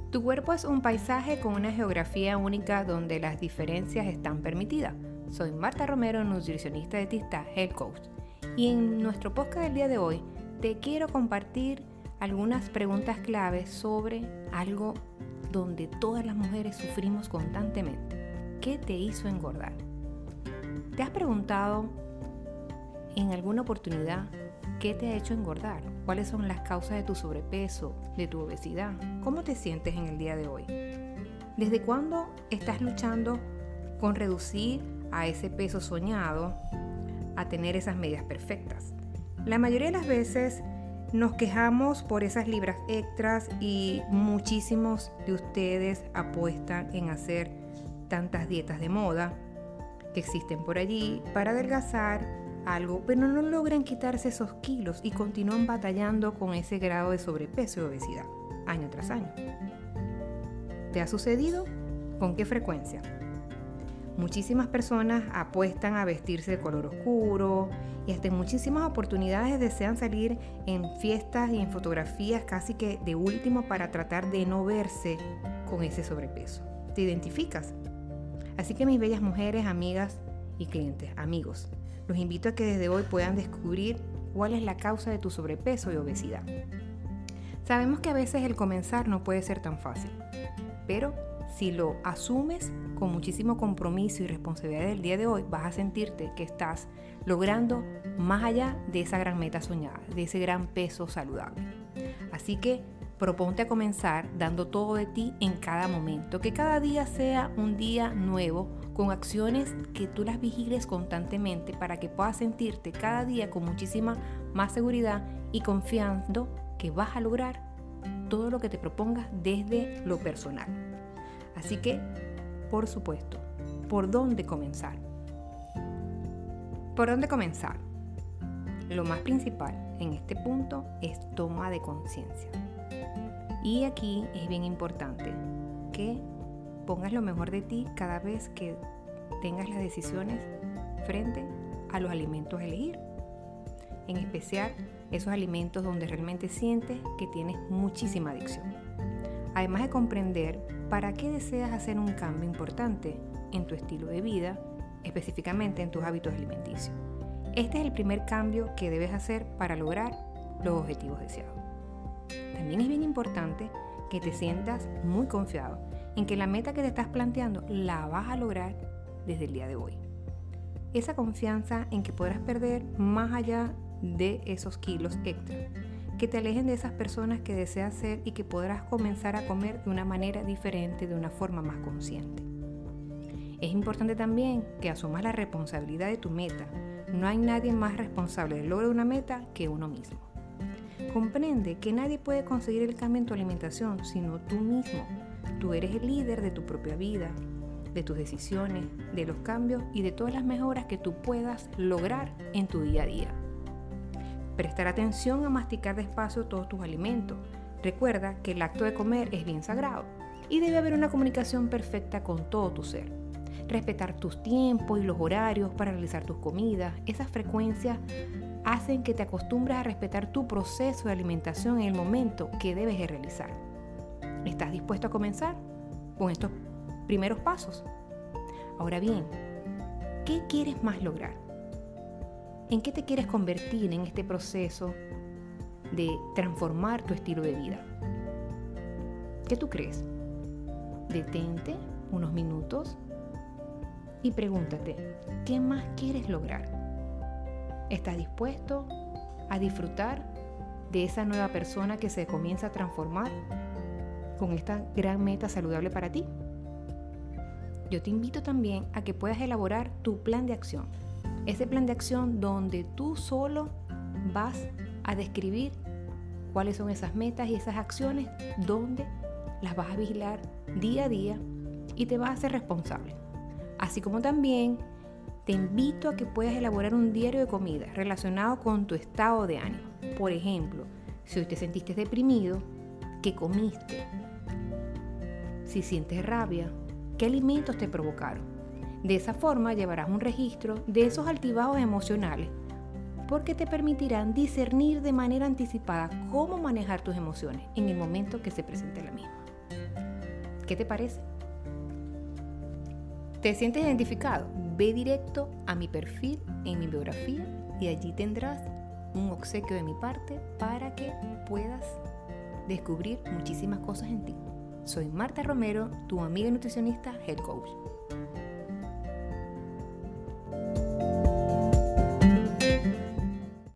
Tu cuerpo es un paisaje con una geografía única donde las diferencias están permitidas. Soy Marta Romero, nutricionista dietista, health coach. Y en nuestro podcast del día de hoy te quiero compartir algunas preguntas claves sobre algo donde todas las mujeres sufrimos constantemente. ¿Qué te hizo engordar? ¿Te has preguntado en alguna oportunidad qué te ha hecho engordar? ¿Cuáles son las causas de tu sobrepeso, de tu obesidad? ¿Cómo te sientes en el día de hoy? ¿Desde cuándo estás luchando con reducir a ese peso soñado, a tener esas medidas perfectas? La mayoría de las veces nos quejamos por esas libras extras y muchísimos de ustedes apuestan en hacer tantas dietas de moda que existen por allí para adelgazar algo, pero no logran quitarse esos kilos y continúan batallando con ese grado de sobrepeso y obesidad año tras año. ¿Te ha sucedido? ¿Con qué frecuencia? Muchísimas personas apuestan a vestirse de color oscuro y hasta en muchísimas oportunidades desean salir en fiestas y en fotografías casi que de último para tratar de no verse con ese sobrepeso. ¿Te identificas? Así que mis bellas mujeres, amigas y clientes, amigos, los invito a que desde hoy puedan descubrir cuál es la causa de tu sobrepeso y obesidad. Sabemos que a veces el comenzar no puede ser tan fácil, pero si lo asumes con muchísimo compromiso y responsabilidad del día de hoy, vas a sentirte que estás logrando más allá de esa gran meta soñada, de ese gran peso saludable. Así que proponte a comenzar dando todo de ti en cada momento, que cada día sea un día nuevo, con acciones que tú las vigiles constantemente para que puedas sentirte cada día con muchísima más seguridad y confiando que vas a lograr todo lo que te propongas desde lo personal. Así que, por supuesto, ¿por dónde comenzar? ¿Por dónde comenzar? Lo más principal en este punto es toma de conciencia. Y aquí es bien importante que pongas lo mejor de ti cada vez que tengas las decisiones frente a los alimentos a elegir. En especial, esos alimentos donde realmente sientes que tienes muchísima adicción. Además de comprender para qué deseas hacer un cambio importante en tu estilo de vida, específicamente en tus hábitos alimenticios. Este es el primer cambio que debes hacer para lograr los objetivos deseados. También es bien importante que te sientas muy confiado en que la meta que te estás planteando la vas a lograr desde el día de hoy. Esa confianza en que podrás perder más allá de esos kilos extra, que te alejen de esas personas que deseas ser y que podrás comenzar a comer de una manera diferente, de una forma más consciente. Es importante también que asumas la responsabilidad de tu meta. No hay nadie más responsable del logro de una meta que uno mismo. Comprende que nadie puede conseguir el cambio en tu alimentación sino tú mismo. Tú eres el líder de tu propia vida, de tus decisiones, de los cambios y de todas las mejoras que tú puedas lograr en tu día a día. Prestar atención a masticar despacio todos tus alimentos. Recuerda que el acto de comer es bien sagrado y debe haber una comunicación perfecta con todo tu ser. Respetar tus tiempos y los horarios para realizar tus comidas. Esas frecuencias hacen que te acostumbres a respetar tu proceso de alimentación en el momento que debes de realizar. ¿Estás dispuesto a comenzar con estos primeros pasos? Ahora bien, ¿qué quieres más lograr? ¿En qué te quieres convertir en este proceso de transformar tu estilo de vida? ¿Qué tú crees? Detente unos minutos y pregúntate, ¿qué más quieres lograr? ¿Estás dispuesto a disfrutar de esa nueva persona que se comienza a transformar con esta gran meta saludable para ti? Yo te invito también a que puedas elaborar tu plan de acción. Ese plan de acción donde tú solo vas a describir cuáles son esas metas y esas acciones, donde las vas a vigilar día a día y te vas a hacer responsable. Así como también te invito a que puedas elaborar un diario de comida relacionado con tu estado de ánimo. Por ejemplo, si hoy te sentiste deprimido, ¿qué comiste? Si sientes rabia, ¿qué alimentos te provocaron? De esa forma llevarás un registro de esos altibajos emocionales, porque te permitirán discernir de manera anticipada cómo manejar tus emociones en el momento que se presente la misma. ¿Qué te parece? ¿Te sientes identificado? Ve directo a mi perfil en mi biografía y allí tendrás un obsequio de mi parte para que puedas descubrir muchísimas cosas en ti. Soy Marta Romero, tu amiga nutricionista Health Coach.